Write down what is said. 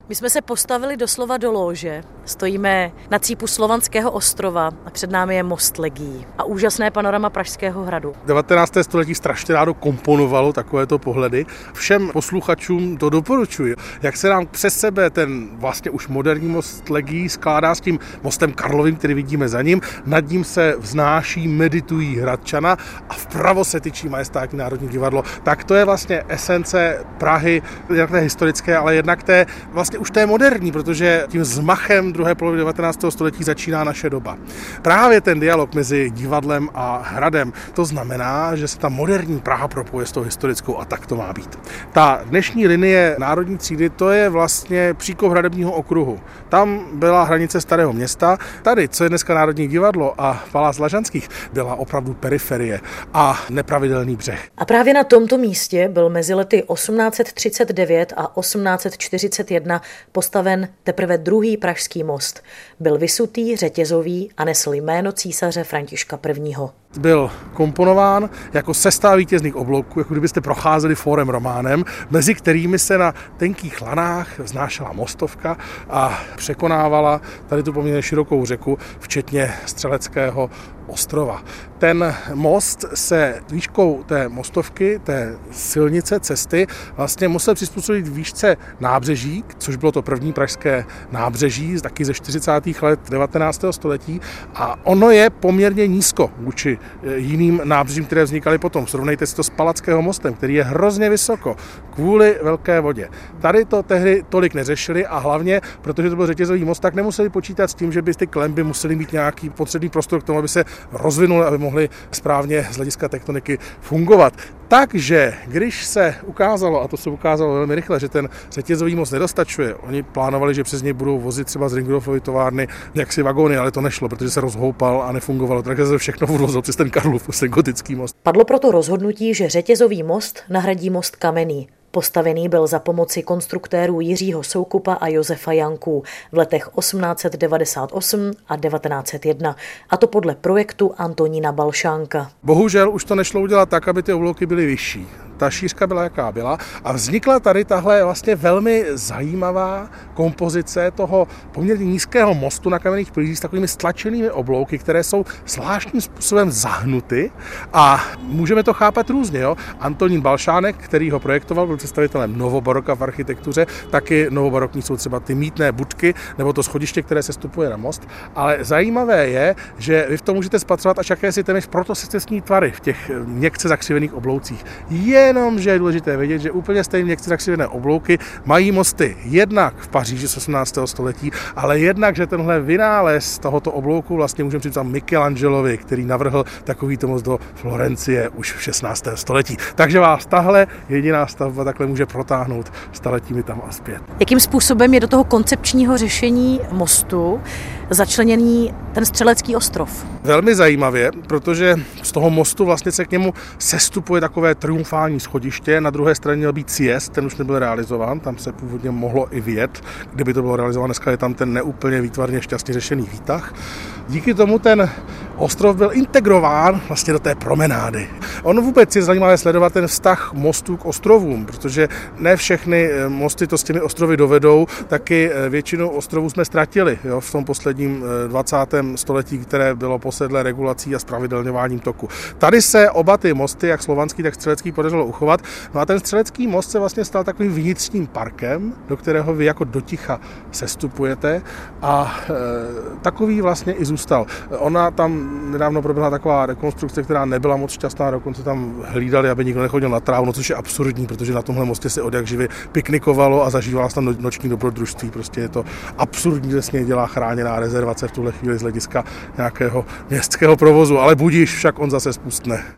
My jsme se postavili doslova do lóže. Stojíme na cípu Slovanského ostrova a před námi je most legií a úžasné panorama Pražského hradu. 19. století strašně rádo komponovalo takovéto pohledy. Všem posluchačům to doporučuji. Jak se nám přes sebe ten vlastně už moderní most legií skládá s tím mostem Karlovým, který vidíme za ním. Nad ním se vznáší, meditují Hradčana a vpravo se tyčí Majestátní národní divadlo. Tak to je vlastně esence Prahy, jak té historické, ale jednak té vlastně už té moderní, protože tím zmachem druhé poloviny 19. století začíná naše doba. Právě ten dialog mezi divadlem a hradem, to znamená, že se ta moderní Praha propoje s tou historickou a tak to má být. Ta dnešní linie Národní třídy, to je vlastně příkop hradebního okruhu. Tam byla hranice Starého Města. Tady, co je dneska Národní divadlo a Palác Lažanských, byla opravdu periferie a nepravidelný břeh. A právě na tomto místě byl mezi lety 1839 a 1841 postaven teprve druhý pražský most. Byl vysutý, řetězový a nesl jméno císaře Františka I. Byl komponován jako sestava vítězných oblouků, jako kdybyste procházeli fórem Románem, mezi kterými se na tenkých lanách vznášela mostovka a překonávala tady tu poměrně širokou řeku, včetně Střeleckého ostrova. Ten most se výškou té mostovky, té silnice, cesty, vlastně musel přizpůsobit výšce nábřeží, což bylo to první pražské nábřeží, taky ze 40. let 19. století, a ono je poměrně nízko vůči jiným nábřežím, které vznikaly potom. Srovnejte si to s Palackého mostem, který je hrozně vysoko kvůli velké vodě. Tady to tehdy tolik neřešili a hlavně, protože to byl řetězový most, tak nemuseli počítat s tím, že by ty klenby musely mít nějaký potřebný prostor k tomu, aby se rozvinuli, aby mohli správně z hlediska tektoniky fungovat. Takže když se ukázalo, a to se ukázalo velmi rychle, že ten řetězový most nedostačuje, oni plánovali, že přes něj budou vozit třeba z Ringerhofovy továrny jaksi vagóny, ale to nešlo, protože se rozhoupal a nefungovalo. Takže se všechno vozilo přes ten Karlov, ten gotický most. Padlo proto rozhodnutí, že řetězový most nahradí most kamenný. Postavený byl za pomoci konstruktérů Jiřího Soukupa a Josefa Janků v letech 1898 a 1901, a to podle projektu Antonína Balšánka. Bohužel už to nešlo udělat tak, aby ty oblouky byly vyšší. Ta šířka byla, jaká byla, a vznikla tady tahle vlastně velmi zajímavá kompozice toho poměrně nízkého mostu na kamenných pilířích s takovými stlačenými oblouky, které jsou zvláštním způsobem zahnuty, a můžeme to chápat různě. Jo? Antonín Balšánek, který ho projektoval, byl představitelem novobaroka v architektuře, taky novobarokní jsou třeba ty mýtné budky nebo to schodiště, které se stupuje na most, ale zajímavé je, že vy v tom můžete spatřovat až jakési téměř protosecesní tvary v těch měkce zakřivených obloucích. Jenomže je důležité vědět, že úplně stejně měkce zakřivené oblouky mají mosty jednak v Paříži z 18. století, ale jednak, že tenhle vynález tohoto oblouku vlastně můžeme říct Michelangelovi, který navrhl takovýto most do Florencie už v 16. století. Takže vás tahle jediná stavba takhle může protáhnout staletími tam a zpět. Jakým způsobem je do toho koncepčního řešení mostu začleněný ten Střelecký ostrov? Velmi zajímavě, protože z toho mostu vlastně se k němu sestupuje takové triumfální schodiště. Na druhé straně měl být sjezd, ten už nebyl realizován, tam se původně mohlo i vyjet. Kdyby to bylo realizováno, dneska je tam ten neúplně výtvarně šťastně řešený výtah. Díky tomu ten ostrov byl integrován vlastně do té promenády. On vůbec je zajímavé sledovat ten vztah mostů k ostrovům, protože ne všechny mosty to s těmi ostrovy dovedou, taky většinu ostrovů jsme ztratili, jo, v tom posledním 20. století, které bylo posedlé regulací a spravedlňováním toku. Tady se oba ty mosty, jak slovanský, tak střelecký, podařilo uchovat. No a ten Střelecký most se vlastně stal takovým vnitřním parkem, do kterého vy jako do ticha sestupujete, a takový vlastně i zůstal. Ona tam nedávno proběhla taková rekonstrukce, která nebyla moc šťastná, dokonce tam hlídali, aby nikdo nechodil na trávu, no, což je absurdní, protože na tomhle mostě se odjakživě piknikovalo a zažívalo se tam noční dobrodružství. Prostě je to absurdní, že se něj dělá chráněná rezervace v tuhle chvíli z hlediska nějakého městského provozu, ale budíš, však on zase spustne.